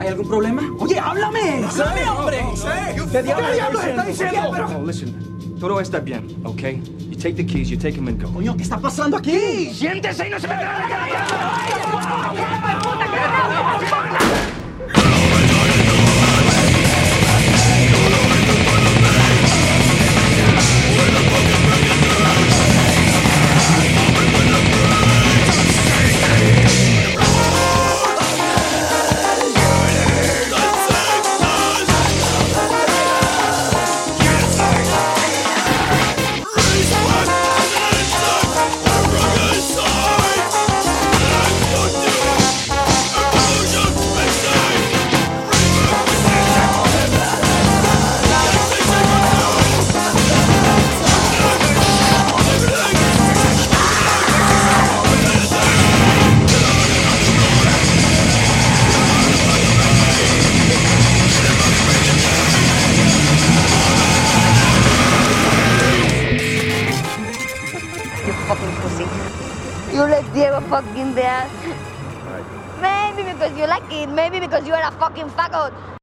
¿Hay algún problema? Oye, háblame. ¡Háblame, hombre! ¿Qué diablos está diciendo? No, listen. Todo está bien, okay? You take the keys, you take them and go. Coño, ¿qué está pasando aquí? ¡Siéntese y no se me trae You fucking pussy. You let Diego fucking dance. Maybe because you like it. Maybe because you are a fucking faggot.